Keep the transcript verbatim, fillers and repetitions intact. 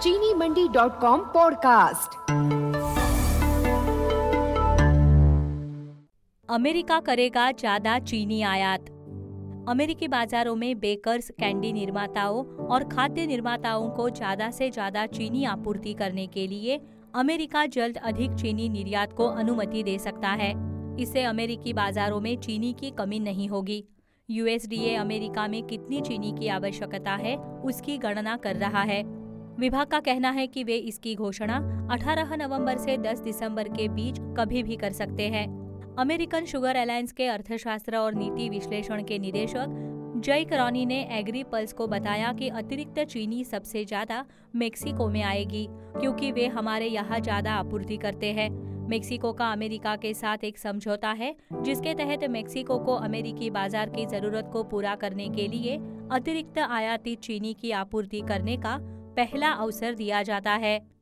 चीनी Mandi dot com podcast. America करेगा ज्यादा चीनी आयात। अमेरिकी बाजारों में बेकर्स, कैंडी निर्माताओं और खाद्य निर्माताओं को ज्यादा से ज्यादा चीनी आपूर्ति करने के लिए अमेरिका जल्द अधिक चीनी निर्यात को अनुमति दे सकता है। इससे अमेरिकी बाजारों में चीनी की कमी नहीं होगी। U S D A America में कितनी चीनी की आवश्यकता है उसकी गणना कर रहा है। विभाग का कहना है कि वे इसकी घोषणा अठारह नवंबर से दस दिसंबर के बीच कभी भी कर सकते हैं। अमेरिकन शुगर अलायंस के अर्थशास्त्र और नीति विश्लेषण के निदेशक जय करॉनी ने एग्री पल्स को बताया कि अतिरिक्त चीनी सबसे ज्यादा मेक्सिको में आएगी, क्योंकि वे हमारे यहाँ ज्यादा आपूर्ति करते हैं। मेक्सिको का अमेरिका के साथ एक समझौता है जिसके तहत मेक्सिको को अमेरिकी बाजार की जरूरत को पूरा करने के लिए अतिरिक्त आयातित चीनी की आपूर्ति करने का पहला अवसर दिया जाता है।